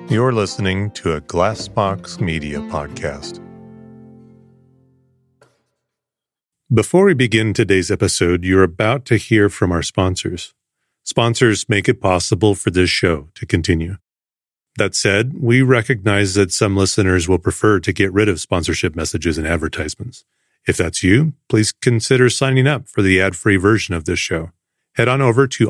You're listening to a Glassbox Media podcast. Before we begin today's episode, you're about to hear from our sponsors. Sponsors make it possible for this show to continue. That said, we recognize that some listeners will prefer to get rid of sponsorship messages and advertisements. If that's you, please consider signing up for the ad-free version of this show. Head on over to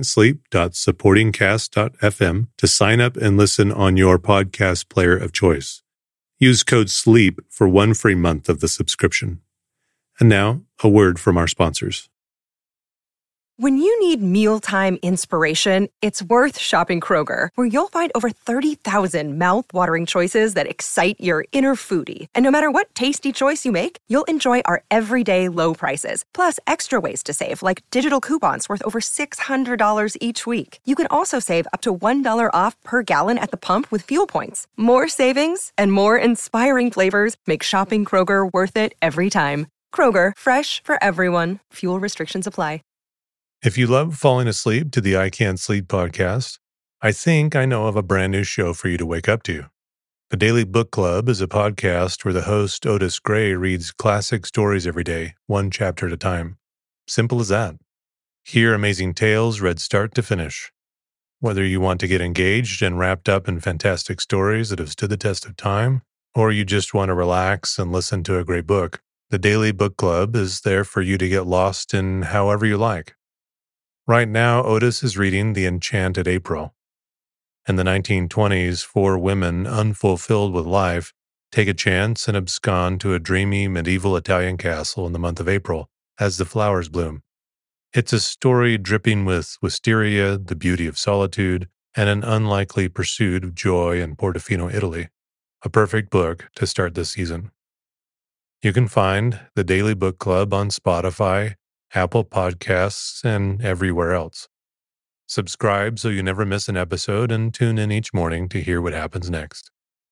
ican'tsleep.supportingcast.fm to sign up and listen on your podcast player of choice. Use code SLEEP for 1 free month of the subscription. And now, a word from our sponsors. When you need mealtime inspiration, it's worth shopping Kroger, where you'll find over 30,000 mouth-watering choices that excite your inner foodie. And no matter what tasty choice you make, you'll enjoy our everyday low prices, plus extra ways to save, like digital coupons worth over $600 each week. You can also save up to $1 off per gallon at the pump with fuel points. More savings and more inspiring flavors make shopping Kroger worth it every time. Kroger, fresh for everyone. Fuel restrictions apply. If you love falling asleep to the I Can't Sleep podcast, I think I know of a brand new show for you to wake up to. The Daily Book Club is a podcast where the host, Otis Gray, reads classic stories every day, one chapter at a time. Simple as that. Hear amazing tales read start to finish. Whether you want to get engaged and wrapped up in fantastic stories that have stood the test of time, or you just want to relax and listen to a great book, the Daily Book Club is there for you to get lost in however you like. Right now, Otis is reading The Enchanted April. In the 1920s, 4 women, unfulfilled with life, take a chance and abscond to a dreamy medieval Italian castle in the month of April as the flowers bloom. It's a story dripping with wisteria, the beauty of solitude, and an unlikely pursuit of joy in Portofino, Italy. A perfect book to start this season. You can find the Daily Book Club on Spotify, Apple Podcasts, and everywhere else. Subscribe so you never miss an episode and tune in each morning to hear what happens next.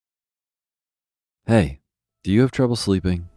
Hey, do you have trouble sleeping?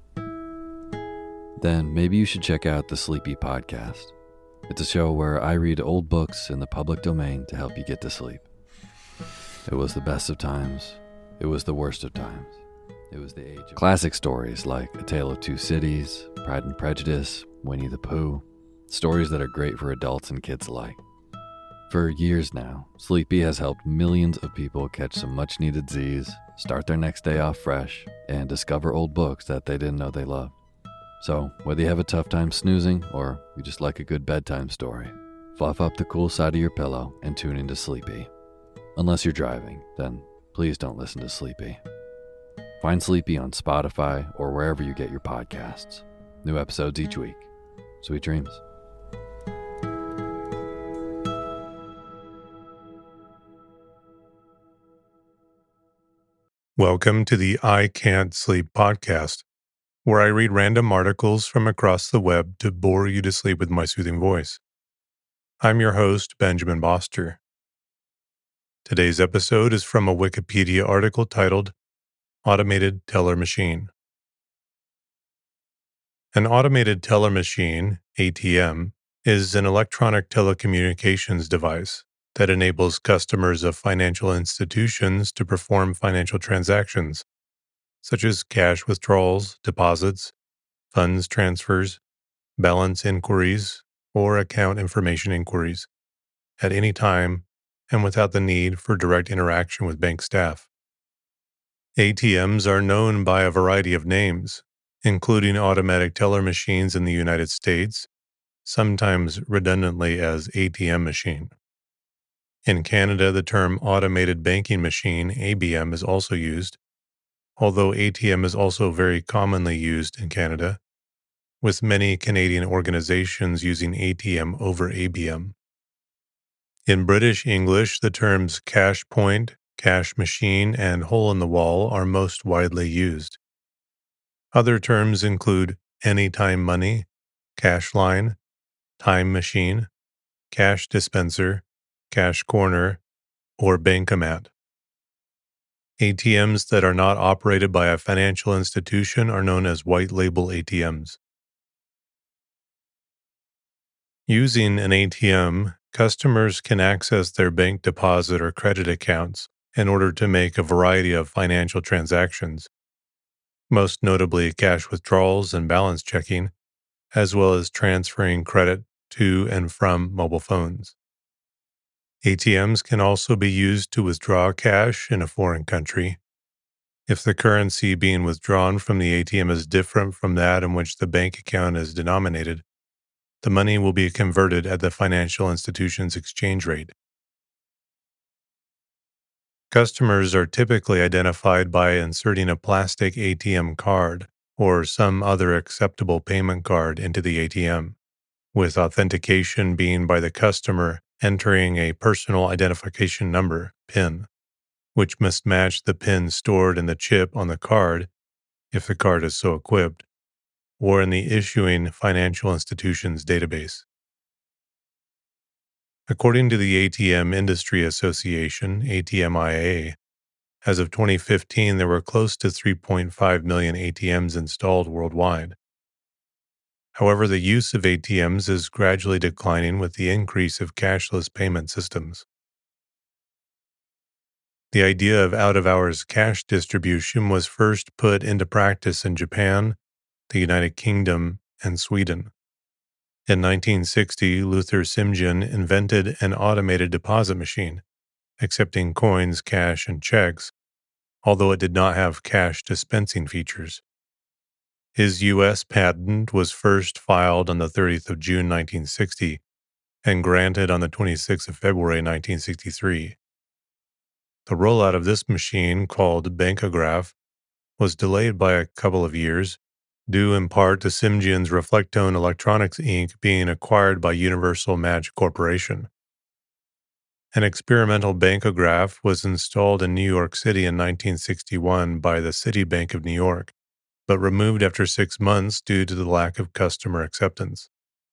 Then maybe you should check out the Sleepy Podcast. It's a show where I read old books in the public domain to help you get to sleep. It was the best of times. It was the worst of times. It was the age of classic stories like A Tale of Two Cities, Pride and Prejudice, Winnie the Pooh, stories that are great for adults and kids alike. For years now, Sleepy has helped millions of people catch some much-needed Z's, start their next day off fresh, and discover old books that they didn't know they loved. So, whether you have a tough time snoozing or you just like a good bedtime story, fluff up the cool side of your pillow and tune into Sleepy. Unless you're driving, then please don't listen to Sleepy. Find Sleepy on Spotify or wherever you get your podcasts. New episodes each week. Sweet dreams. Welcome to the I Can't Sleep podcast, where I read random articles from across the web to bore you to sleep with my soothing voice. I'm your host, Benjamin Boster. Today's episode is from a Wikipedia article titled Automated Teller Machine. An automated teller machine, ATM, is an electronic telecommunications device that enables customers of financial institutions to perform financial transactions, such as cash withdrawals, deposits, funds transfers, balance inquiries, or account information inquiries, at any time and without the need for direct interaction with bank staff. ATMs are known by a variety of names, including automatic teller machines in the United States, sometimes redundantly as ATM machine. In Canada, the term automated banking machine, ABM, is also used, although ATM is also very commonly used in Canada, with many Canadian organizations using ATM over ABM. In British English, the terms cash point, cash machine, and hole in the wall are most widely used. Other terms include anytime money, cash line, time machine, cash dispenser, cash corner, or bankomat. ATMs that are not operated by a financial institution are known as white label ATMs. Using an ATM, customers can access their bank deposit or credit accounts in order to make a variety of financial transactions, most notably cash withdrawals and balance checking, as well as transferring credit to and from mobile phones. ATMs can also be used to withdraw cash in a foreign country. If the currency being withdrawn from the ATM is different from that in which the bank account is denominated, the money will be converted at the financial institution's exchange rate. Customers are typically identified by inserting a plastic ATM card or some other acceptable payment card into the ATM, with authentication being by the customer entering a personal identification number, PIN, which must match the PIN stored in the chip on the card if the card is so equipped, or in the issuing financial institution's database. According to the ATM Industry Association, ATMIA, as of 2015, there were close to 3.5 million ATMs installed worldwide. However, the use of ATMs is gradually declining with the increase of cashless payment systems. The idea of out-of-hours cash distribution was first put into practice in Japan, the United Kingdom, and Sweden. In 1960, Luther Simjian invented an automated deposit machine, accepting coins, cash, and checks, although it did not have cash dispensing features. His U.S. patent was first filed on the 30th of June 1960 and granted on the 26th of February 1963. The rollout of this machine, called Bankograph, was delayed by a couple of years, due in part to Simjian's Reflectone Electronics Inc. being acquired by Universal Match Corporation. An experimental bankograph was installed in New York City in 1961 by the Citibank of New York, but removed after 6 months due to the lack of customer acceptance.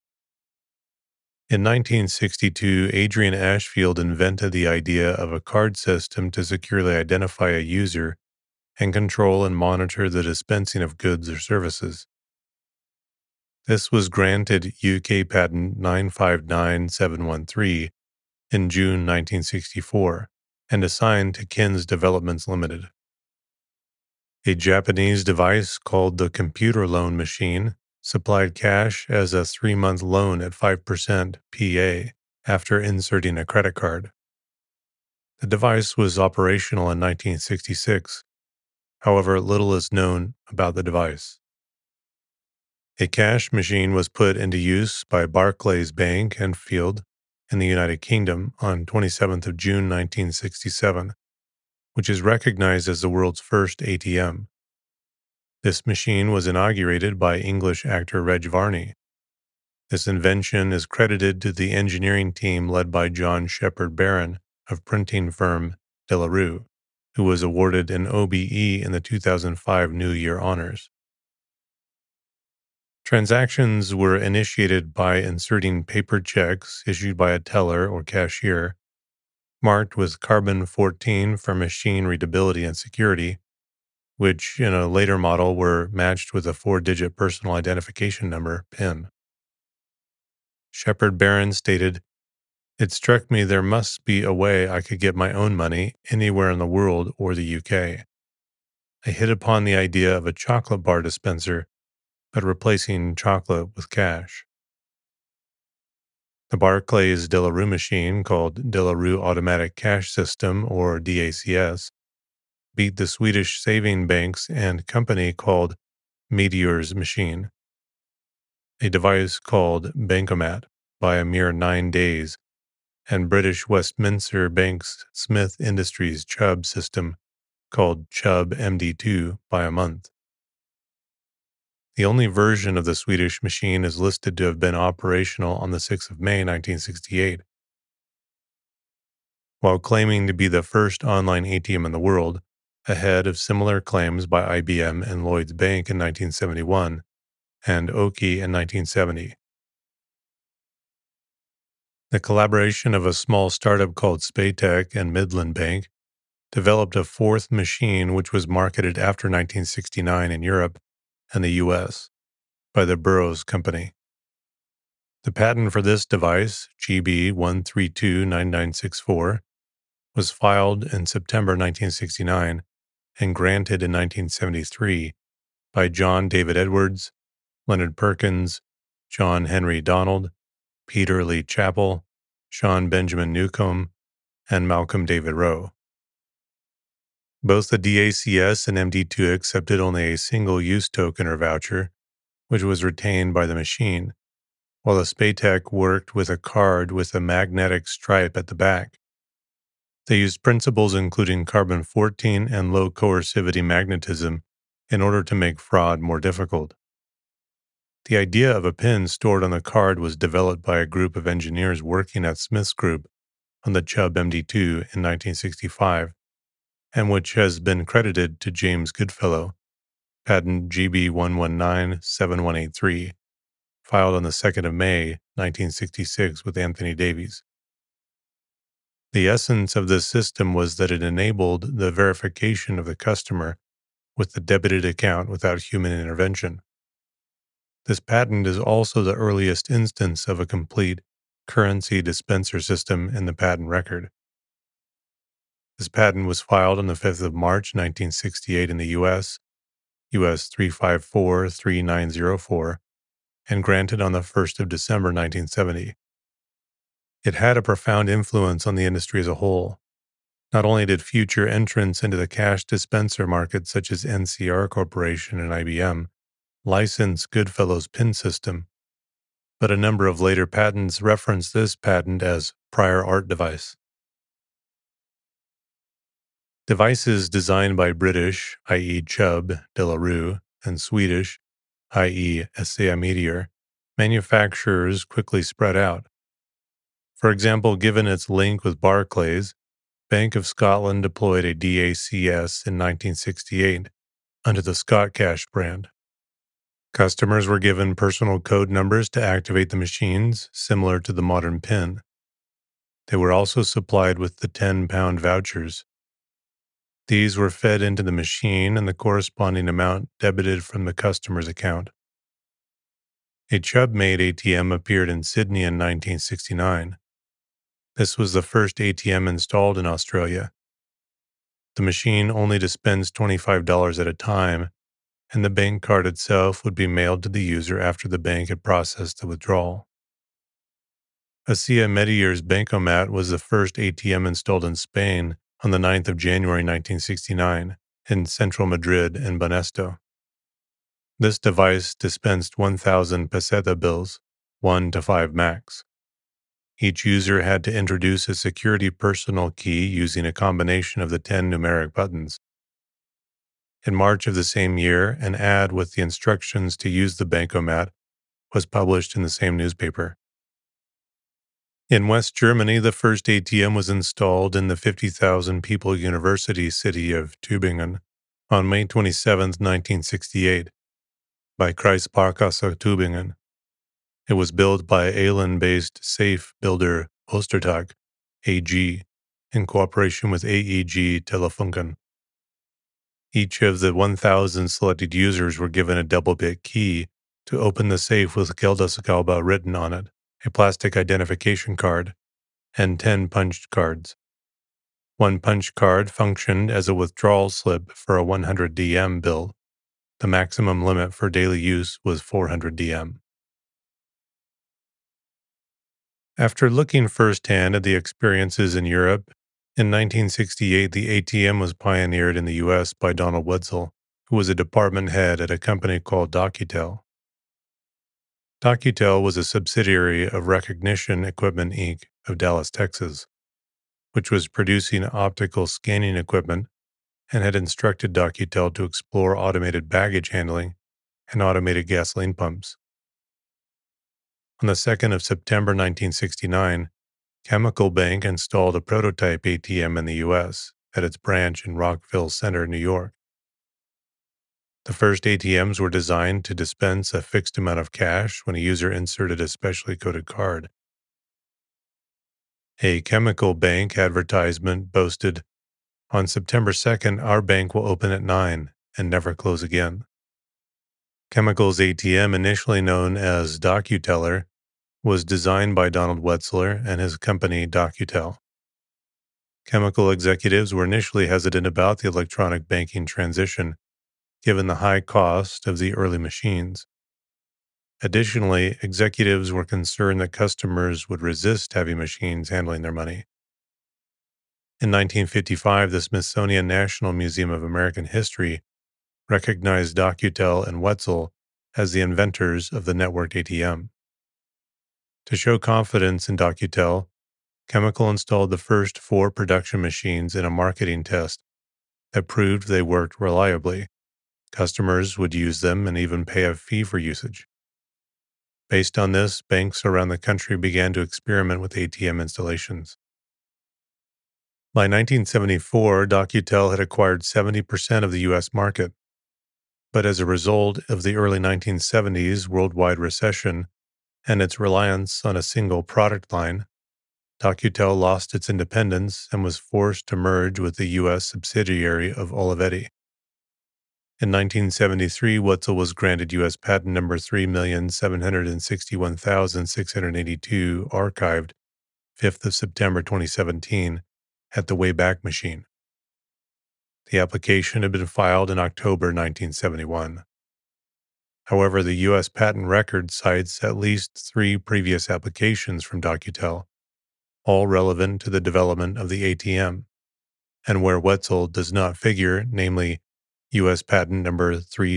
In 1962, Adrian Ashfield invented the idea of a card system to securely identify a user and control and monitor the dispensing of goods or services. This was granted UK Patent 959713 in June 1964 and assigned to Kins Developments Limited. A Japanese device called the Computer Loan Machine supplied cash as a 3-month loan at 5% PA after inserting a credit card. The device was operational in 1966. However, little is known about the device. A cash machine was put into use by Barclays Bank and Field in the United Kingdom on 27th of June 1967, which is recognized as the world's first ATM. This machine was inaugurated by English actor Reg Varney. This invention is credited to the engineering team led by John Shepard Barron of printing firm De La Rue, who was awarded an OBE in the 2005 New Year Honors. Transactions were initiated by inserting paper checks issued by a teller or cashier, marked with carbon 14 for machine readability and security, which in a later model were matched with a 4-digit personal identification number, PIN. Shepard Barron stated, "It struck me there must be a way I could get my own money anywhere in the world or the UK. I hit upon the idea of a chocolate bar dispenser, but replacing chocolate with cash." The Barclays De La Rue machine, called De La Rue Automatic Cash System, or DACS, beat the Swedish saving banks and company called Meteor's machine, a device called Bankomat, by a mere 9 days, and British Westminster Bank's Smith Industries Chubb system, called Chubb MD2, by a month. The only version of the Swedish machine is listed to have been operational on the 6th of May 1968. While claiming to be the first online ATM in the world, ahead of similar claims by IBM and Lloyds Bank in 1971 and Oki in 1970. The collaboration of a small startup called Spaytech and Midland Bank developed a fourth machine which was marketed after 1969 in Europe and the US by the Burroughs Company. The patent for this device, GB 1329964, was filed in September 1969 and granted in 1973 by John David Edwards, Leonard Perkins, John Henry Donald, Peter Lee Chappell, Sean Benjamin Newcomb, and Malcolm David Rowe. Both the DACS and MD2 accepted only a single-use token or voucher, which was retained by the machine, while the Spaytech worked with a card with a magnetic stripe at the back. They used principles including carbon-14 and low coercivity magnetism in order to make fraud more difficult. The idea of a pin stored on the card was developed by a group of engineers working at Smith's Group on the Chubb MD2 in 1965, and which has been credited to James Goodfellow, patent GB1197183, filed on the 2nd of May, 1966 with Anthony Davies. The essence of this system was that it enabled the verification of the customer with the debited account without human intervention. This patent is also the earliest instance of a complete currency dispenser system in the patent record. This patent was filed on the 5th of March, 1968 in the U.S., U.S. 3543904, and granted on the 1st of December, 1970. It had a profound influence on the industry as a whole. Not only did future entrants into the cash dispenser market such as NCR Corporation and IBM license Goodfellow's PIN system, but a number of later patents reference this patent as prior art device. Devices designed by British, i.e. Chubb, De La Rue, and Swedish, i.e. SCA Meteor, manufacturers quickly spread out. For example, given its link with Barclays, Bank of Scotland deployed a DACS in 1968 under the ScotCash brand. Customers were given personal code numbers to activate the machines, similar to the modern PIN. They were also supplied with the 10-pound vouchers. These were fed into the machine and the corresponding amount debited from the customer's account. A Chubb-made ATM appeared in Sydney in 1969. This was the first ATM installed in Australia. The machine only dispensed $25 at a time, and the bank card itself would be mailed to the user after the bank had processed the withdrawal. SCA Meteor's Bancomat was the first ATM installed in Spain on the 9th of January 1969 in central Madrid and Banesto. This device dispensed 1,000 peseta bills, 1 to 5 max. Each user had to introduce a security personal key using a combination of the 10 numeric buttons. In March of the same year, an ad with the instructions to use the Bancomat was published in the same newspaper. In West Germany, the first ATM was installed in the 50,000 people university city of Tübingen on May 27, 1968, by Kreissparkasse Tübingen. It was built by Ehlen-based safe builder Ostertag, AG, in cooperation with AEG Telefunken. Each of the 1,000 selected users were given a double-bit key to open the safe with Geldausgabe written on it, a plastic identification card, and 10 punched cards. One punch card functioned as a withdrawal slip for a 100 DM bill. The maximum limit for daily use was 400 DM. After looking firsthand at the experiences in Europe, in 1968 the ATM was pioneered in the U.S. by Donald Wetzel, who was a department head at a company called Docutel. Docutel was a subsidiary of Recognition Equipment Inc. of Dallas, Texas, which was producing optical scanning equipment and had instructed Docutel to explore automated baggage handling and automated gasoline pumps. On the 2nd of September 1969, Chemical Bank installed a prototype ATM in the U.S. at its branch in Rockville Center, New York. The first ATMs were designed to dispense a fixed amount of cash when a user inserted a specially coded card. A Chemical Bank advertisement boasted, "On September 2nd, our bank will open at 9 and never close again." Chemical's ATM, initially known as DocuTeller, was designed by Donald Wetzler and his company Docutel. Chemical executives were initially hesitant about the electronic banking transition, given the high cost of the early machines. Additionally, executives were concerned that customers would resist heavy machines handling their money. In 1955, the Smithsonian National Museum of American History recognized Docutel and Wetzel as the inventors of the networked ATM. To show confidence in Docutel, Chemical installed the first 4 production machines in a marketing test that proved they worked reliably. Customers would use them and even pay a fee for usage. Based on this, banks around the country began to experiment with ATM installations. By 1974, Docutel had acquired 70% of the U.S. market. But as a result of the early 1970s worldwide recession and its reliance on a single product line, Docutel lost its independence and was forced to merge with the U.S. subsidiary of Olivetti. In 1973, Wetzel was granted U.S. patent number 3,761,682, archived 5th of September 2017 at the Wayback Machine. The application had been filed in October 1971. However, the U.S. patent record cites at least 3 previous applications from Docutel, all relevant to the development of the ATM, and where Wetzel does not figure, namely U.S. patent number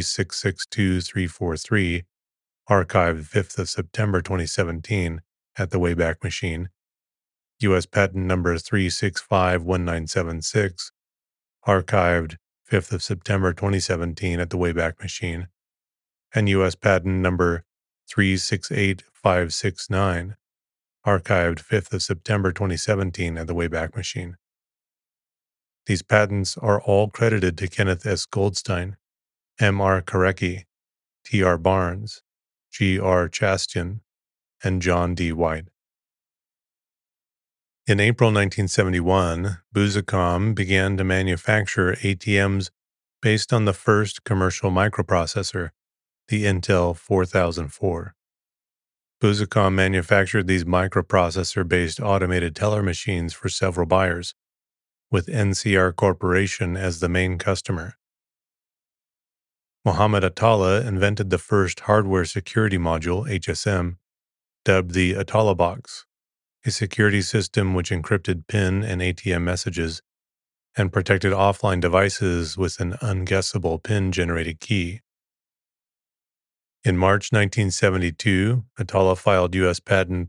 3662343, archived 5th of September 2017 at the Wayback Machine, U.S. patent number 3651976, archived 5th of September 2017 at the Wayback Machine, and U.S. patent number 368569, archived 5th of September 2017 at the Wayback Machine. These patents are all credited to Kenneth S. Goldstein, M. R. Karecki, T. R. Barnes, G. R. Chastian, and John D. White. In April 1971, Buzicom began to manufacture ATMs based on the first commercial microprocessor, the Intel 4004. Buzicom manufactured these microprocessor-based automated teller machines for several buyers, with NCR Corporation as the main customer. Mohammed Atallah invented the first hardware security module, HSM, dubbed the Atallah Box, a security system which encrypted PIN and ATM messages and protected offline devices with an unguessable PIN-generated key. In March 1972, Atallah filed U.S. Patent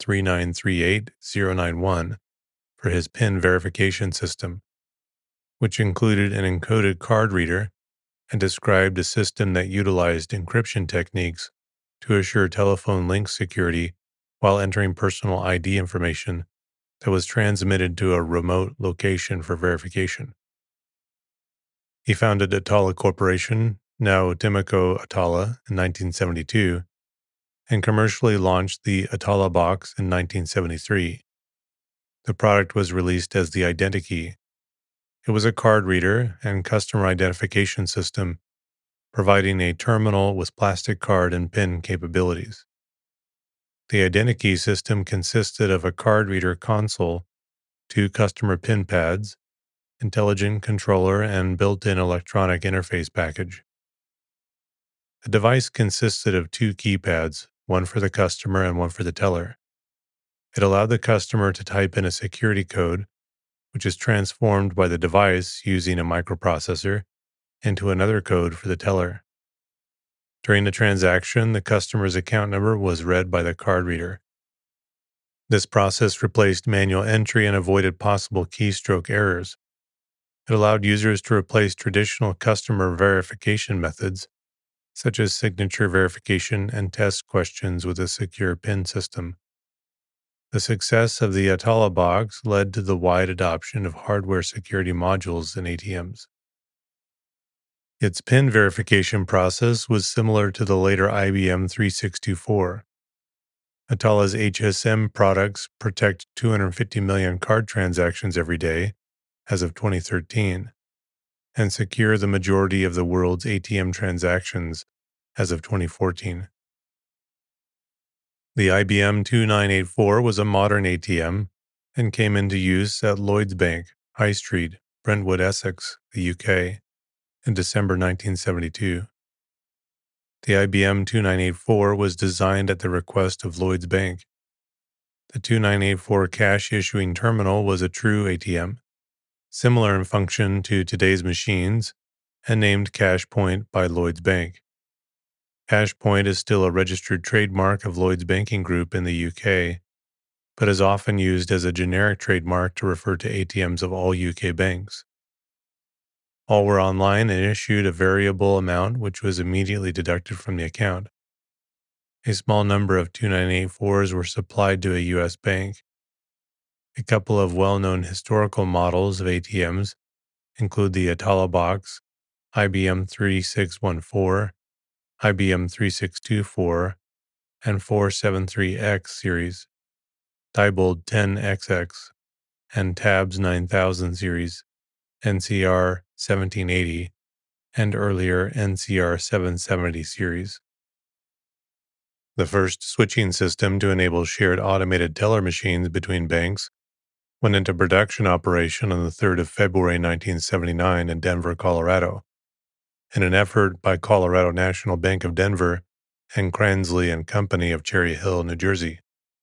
3938091 for his PIN verification system, which included an encoded card reader and described a system that utilized encryption techniques to assure telephone link security while entering personal ID information that was transmitted to a remote location for verification. He founded Atallah Corporation, now Timico Atallah, in 1972, and commercially launched the Atallah Box in 1973. The product was released as the Identikey. It was a card reader and customer identification system, providing a terminal with plastic card and PIN capabilities. The Identikey system consisted of a card reader console, 2 customer PIN pads, intelligent controller, and built-in electronic interface package. The device consisted of 2 keypads, one for the customer and one for the teller. It allowed the customer to type in a security code, which is transformed by the device using a microprocessor into another code for the teller. During the transaction, the customer's account number was read by the card reader. This process replaced manual entry and avoided possible keystroke errors. It allowed users to replace traditional customer verification methods, such as signature verification and test questions, with a secure PIN system. The success of the Atallah Box led to the wide adoption of hardware security modules in ATMs. Its PIN verification process was similar to the later IBM 3624. Atallah's HSM products protect 250 million card transactions every day as of 2013, and secure the majority of the world's ATM transactions as of 2014. The IBM 2984 was a modern ATM and came into use at Lloyds Bank High Street, Brentwood, Essex, the UK, in December 1972. The IBM 2984 was designed at the request of Lloyds Bank. The 2984 cash issuing terminal was a true ATM, similar in function to today's machines, and named CashPoint by Lloyds Bank. CashPoint is still a registered trademark of Lloyds Banking Group in the UK, but is often used as a generic trademark to refer to ATMs of all UK banks. All were online and issued a variable amount which was immediately deducted from the account. A small number of 2984s were supplied to a U.S. bank. A couple of well-known historical models of ATMs include the Italobox, IBM 3614, IBM 3624, and 473X series, Diebold 10XX, and Tabs 9000 series, NCR 1780, and earlier NCR 770 series. The first switching system to enable shared automated teller machines between banks went into production operation on the 3rd of February 1979 in Denver, Colorado, in an effort by Colorado National Bank of Denver and Cransley and Company of Cherry Hill, New Jersey.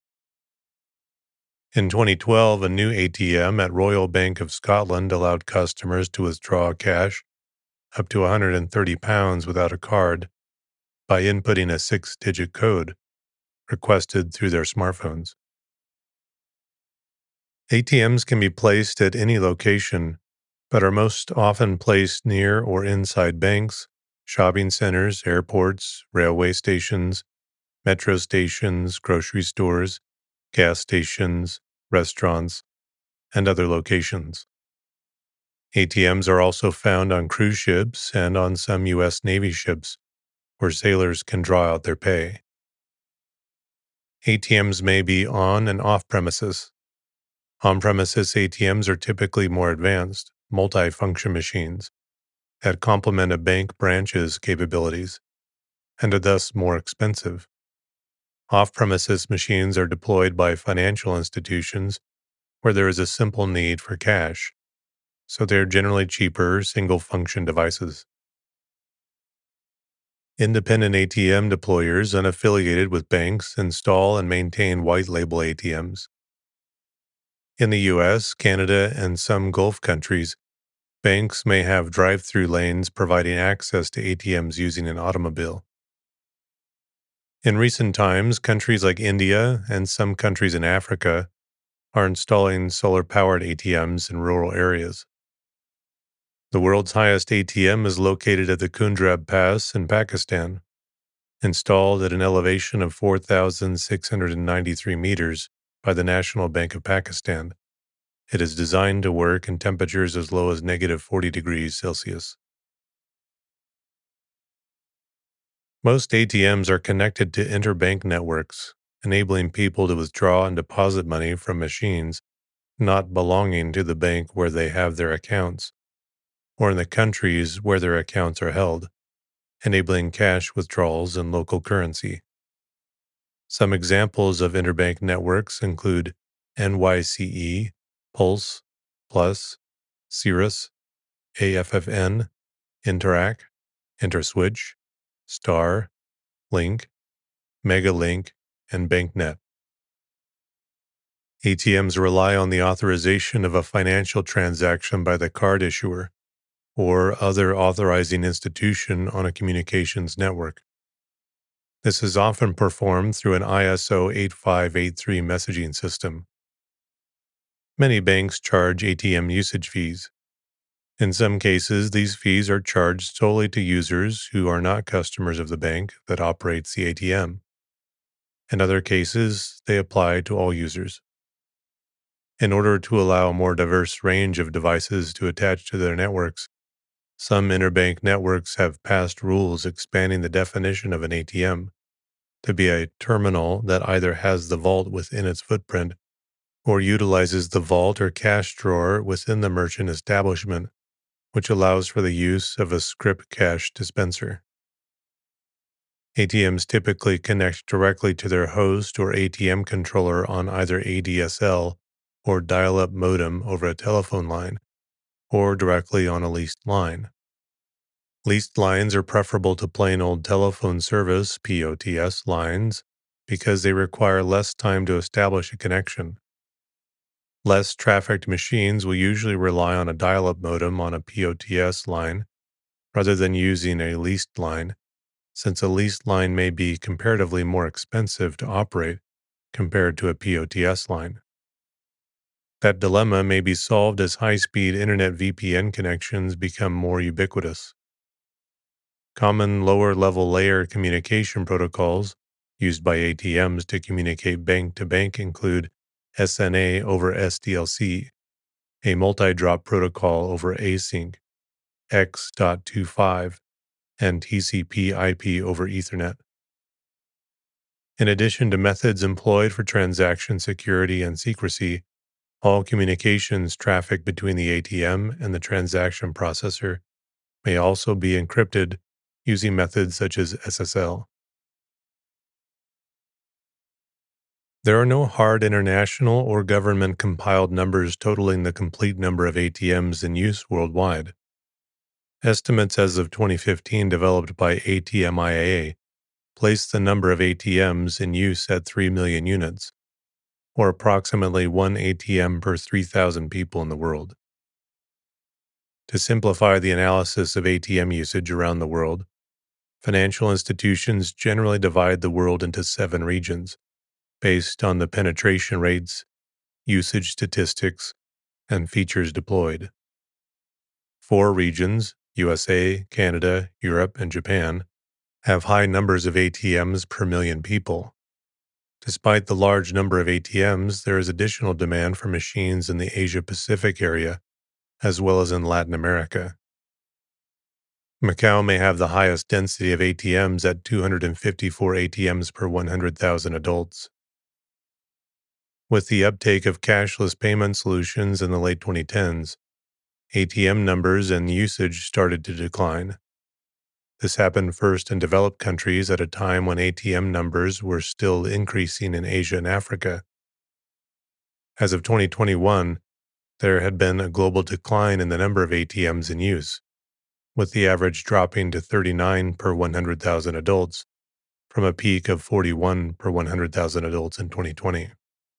In 2012, a new ATM at Royal Bank of Scotland allowed customers to withdraw cash up to £130 without a card by inputting a 6-digit code requested through their smartphones. ATMs can be placed at any location, but are most often placed near or inside banks, shopping centers, airports, railway stations, metro stations, grocery stores, gas stations, restaurants, and other locations. ATMs are also found on cruise ships and on some U.S. Navy ships, where sailors can draw out their pay. ATMs may be on and off premises. On-premises ATMs are typically more advanced, multi-function machines that complement a bank branch's capabilities and are thus more expensive. Off-premises machines are deployed by financial institutions where there is a simple need for cash, so they are generally cheaper single-function devices. Independent ATM deployers unaffiliated with banks install and maintain white-label ATMs. In the U.S., Canada, and some Gulf countries, banks may have drive-through lanes providing access to ATMs using an automobile. In recent times, countries like India and some countries in Africa are installing solar-powered ATMs in rural areas. The world's highest ATM is located at the Kundrab Pass in Pakistan, installed at an elevation of 4,693 meters by the National Bank of Pakistan. It is designed to work in temperatures as low as negative 40 degrees Celsius. Most ATMs are connected to interbank networks, enabling people to withdraw and deposit money from machines not belonging to the bank where they have their accounts, or in the countries where their accounts are held, enabling cash withdrawals in local currency. Some examples of interbank networks include NYCE, Pulse, Plus, Cirrus, AFFN, Interac, Interswitch, Star, Link, Megalink, and BankNet. ATMs rely on the authorization of a financial transaction by the card issuer or other authorizing institution on a communications network. This is often performed through an ISO 8583 messaging system. Many banks charge ATM usage fees. In some cases, these fees are charged solely to users who are not customers of the bank that operates the ATM. In other cases, they apply to all users. In order to allow a more diverse range of devices to attach to their networks, some interbank networks have passed rules expanding the definition of an ATM to be a terminal that either has the vault within its footprint or utilizes the vault or cash drawer within the merchant establishment, which allows for the use of a script cash dispenser. ATMs typically connect directly to their host or ATM controller on either ADSL or dial-up modem over a telephone line or directly on a leased line. Leased lines are preferable to plain old telephone service (POTS) lines because they require less time to establish a connection. Less trafficked machines will usually rely on a dial-up modem on a POTS line rather than using a leased line, since a leased line may be comparatively more expensive to operate compared to a POTS line. That dilemma may be solved as high-speed internet VPN connections become more ubiquitous. Common lower-level layer communication protocols used by ATMs to communicate bank-to-bank include SNA over SDLC, a multi-drop protocol over async, X.25, and TCP/IP over Ethernet. In addition to methods employed for transaction security and secrecy, all communications traffic between the ATM and the transaction processor may also be encrypted using methods such as SSL. There are no hard international or government-compiled numbers totaling the complete number of ATMs in use worldwide. Estimates as of 2015 developed by ATMIA place the number of ATMs in use at 3 million units, or approximately 1 ATM per 3,000 people in the world. To simplify the analysis of ATM usage around the world, financial institutions generally divide the world into 7 regions, based on the penetration rates, usage statistics, and features deployed. 4 regions, USA, Canada, Europe, and Japan, have high numbers of ATMs per million people. Despite the large number of ATMs, there is additional demand for machines in the Asia-Pacific area, as well as in Latin America. Macau may have the highest density of ATMs at 254 ATMs per 100,000 adults. With the uptake of cashless payment solutions in the late 2010s, ATM numbers and usage started to decline. This happened first in developed countries at a time when ATM numbers were still increasing in Asia and Africa. As of 2021, there had been a global decline in the number of ATMs in use, with the average dropping to 39 per 100,000 adults from a peak of 41 per 100,000 adults in 2020.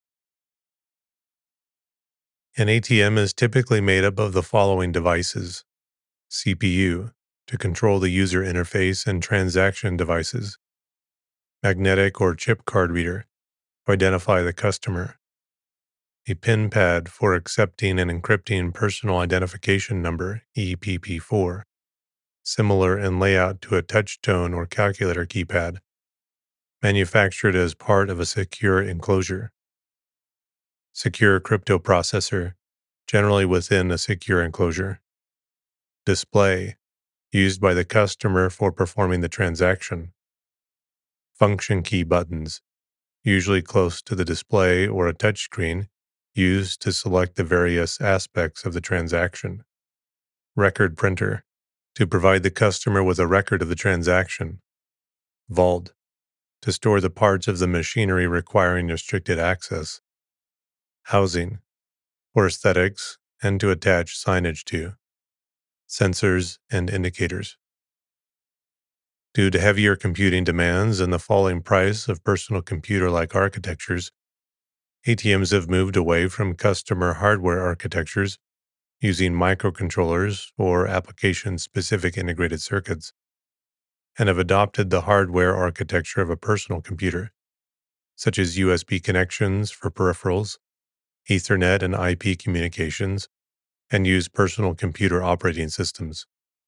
An ATM is typically made up of the following devices: CPU, to control the user interface and transaction devices; magnetic or chip card reader, to identify the customer; a PIN pad for accepting and encrypting personal identification number (EPP4), similar in layout to a touch-tone or calculator keypad, manufactured as part of a secure enclosure; secure crypto processor, generally within a secure enclosure; display, used by the customer for performing the transaction; function key buttons, usually close to the display or a touchscreen, used to select the various aspects of the transaction; record printer, to provide the customer with a record of the transaction; vault, to store the parts of the machinery requiring restricted access; housing, for aesthetics and to attach signage to; sensors and indicators. Due to heavier computing demands and the falling price of personal computer-like architectures, ATMs have moved away from customer hardware architectures using microcontrollers or application-specific integrated circuits, and have adopted the hardware architecture of a personal computer, such as USB connections for peripherals, Ethernet and IP communications, and use personal computer operating systems.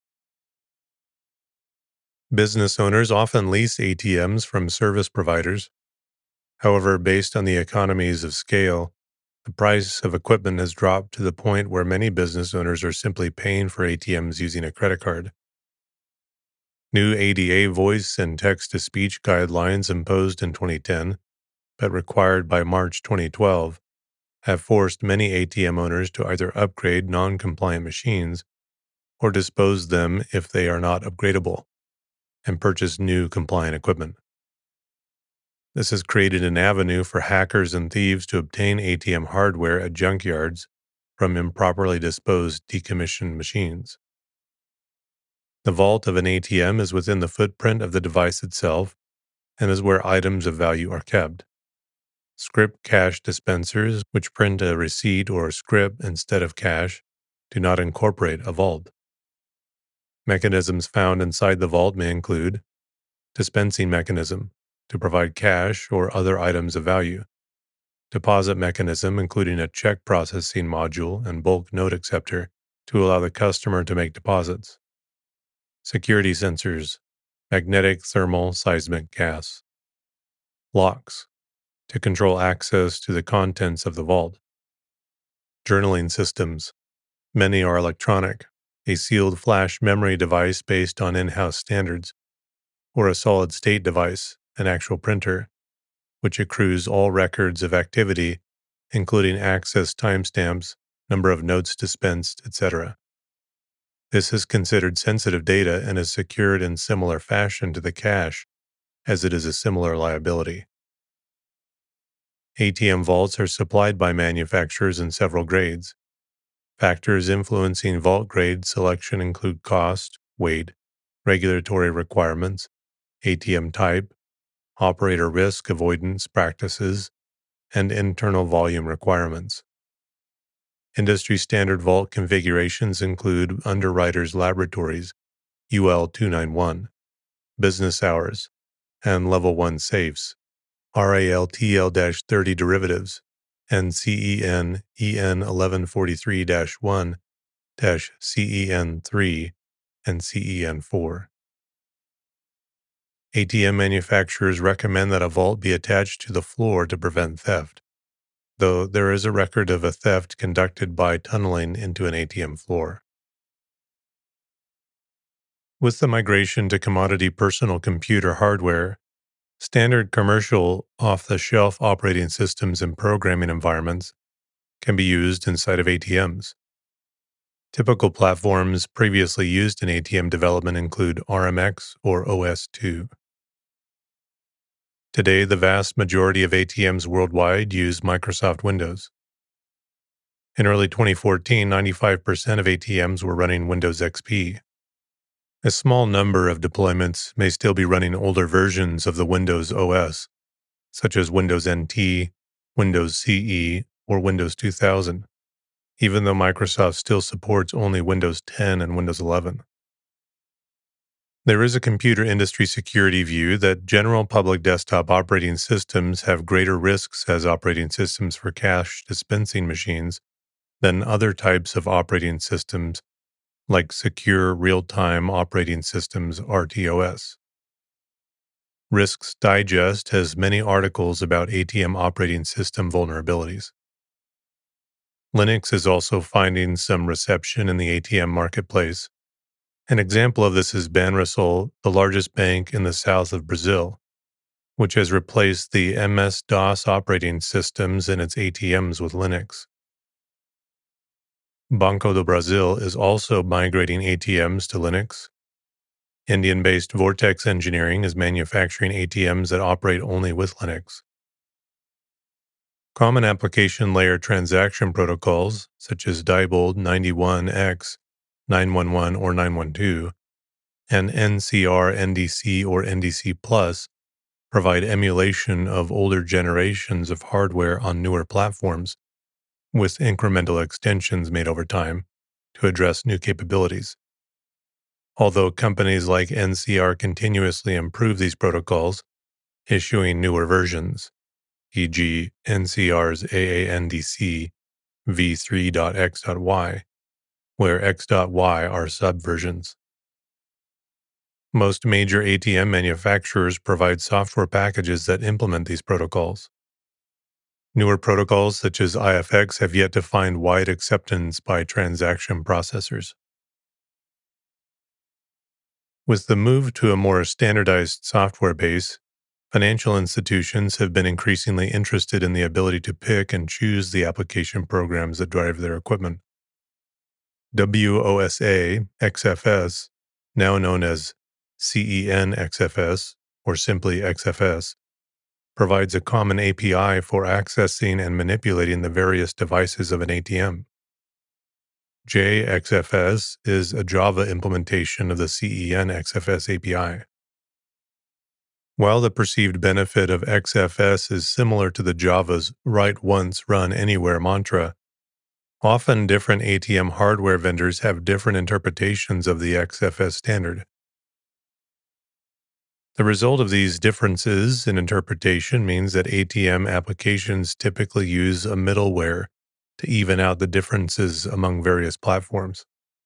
Business owners often lease ATMs from service providers. However, based on the economies of scale, the price of equipment has dropped to the point where many business owners are simply paying for ATMs using a credit card. New ADA voice and text-to-speech guidelines imposed in 2010, but required by March 2012, have forced many ATM owners to either upgrade non-compliant machines or dispose them if they are not upgradable, and purchase new compliant equipment. This has created an avenue for hackers and thieves to obtain ATM hardware at junkyards from improperly disposed decommissioned machines. The vault of an ATM is within the footprint of the device itself and is where items of value are kept. Script cash dispensers, which print a receipt or script instead of cash, do not incorporate a vault. Mechanisms found inside the vault may include dispensing mechanism to provide cash or other items of value, deposit mechanism including a check processing module and bulk note acceptor to allow the customer to make deposits, security sensors, magnetic thermal seismic gas, locks to control access to the contents of the vault, journaling systems. Many are electronic, a sealed flash memory device based on in-house standards, or a solid-state device, an actual printer, which accrues all records of activity, including access timestamps, number of notes dispensed, etc. This is considered sensitive data and is secured in similar fashion to the cash, as it is a similar liability. ATM vaults are supplied by manufacturers in several grades. Factors influencing vault grade selection include cost, weight, regulatory requirements, ATM type, operator risk avoidance practices, and internal volume requirements. Industry standard vault configurations include Underwriters Laboratories, UL 291, business hours, and Level 1 safes, RALTL-30 derivatives, and CEN EN 1143-1 CEN3 and CEN4. ATM manufacturers recommend that a vault be attached to the floor to prevent theft, though there is a record of a theft conducted by tunneling into an ATM floor. With the migration to commodity personal computer hardware, standard commercial off-the-shelf operating systems and programming environments can be used inside of ATMs. Typical platforms previously used in ATM development include RMX or OS/2. Today, the vast majority of ATMs worldwide use Microsoft Windows. In early 2014, 95% of ATMs were running Windows XP. A small number of deployments may still be running older versions of the Windows OS, such as Windows NT, Windows CE, or Windows 2000, even though Microsoft still supports only Windows 10 and Windows 11. There is a computer industry security view that general public desktop operating systems have greater risks as operating systems for cash dispensing machines than other types of operating systems like Secure Real-Time Operating Systems, RTOS. Risks Digest has many articles about ATM operating system vulnerabilities. Linux is also finding some reception in the ATM marketplace. An example of this is Banrisul, the largest bank in the south of Brazil, which has replaced the MS-DOS operating systems in its ATMs with Linux. Banco do Brasil is also migrating ATMs to Linux. Indian-based Vortex Engineering is manufacturing ATMs that operate only with Linux. Common application layer transaction protocols, such as Diebold 91X, 911 or 912, and NCR NDC or NDC Plus, provide emulation of older generations of hardware on newer platforms, with incremental extensions made over time to address new capabilities. Although companies like NCR continuously improve these protocols, issuing newer versions, e.g. NCR's AANDC v3.x.y, where x.y are subversions. Most major ATM manufacturers provide software packages that implement these protocols. Newer protocols such as IFX have yet to find wide acceptance by transaction processors. With the move to a more standardized software base, financial institutions have been increasingly interested in the ability to pick and choose the application programs that drive their equipment. WOSA XFS, now known as CEN XFS or simply XFS, provides a common API for accessing and manipulating the various devices of an ATM. JXFS is a Java implementation of the CEN XFS API. While the perceived benefit of XFS is similar to the Java's write once, run anywhere mantra, often different ATM hardware vendors have different interpretations of the XFS standard. The result of these differences in interpretation means that ATM applications typically use a middleware to even out the differences among various platforms.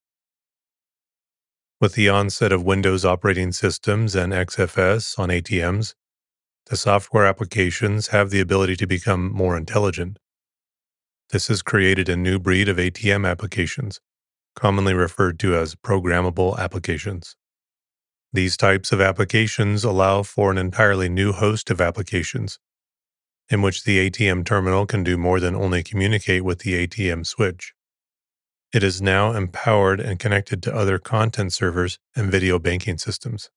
With the onset of Windows operating systems and XFS on ATMs, the software applications have the ability to become more intelligent. This has created a new breed of ATM applications, commonly referred to as programmable applications. These types of applications allow for an entirely new host of applications, in which the ATM terminal can do more than only communicate with the ATM switch. It is now empowered and connected to other content servers and video banking systems.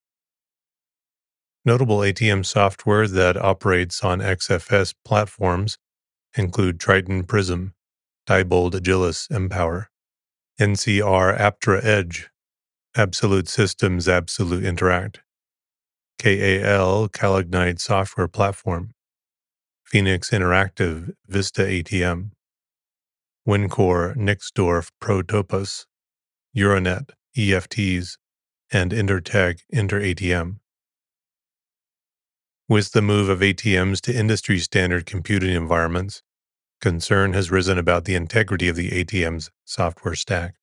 Notable ATM software that operates on XFS platforms include Triton Prism, Diebold Agilis Empower, NCR Aptra Edge, Absolute Systems Absolute Interact, KAL Calignite Software Platform, Phoenix Interactive Vista ATM, WinCore Nixdorf Protopus, Euronet EFTs, and Intertech InterATM. With the move of ATMs to industry-standard computing environments, concern has risen about the integrity of the ATM's software stack.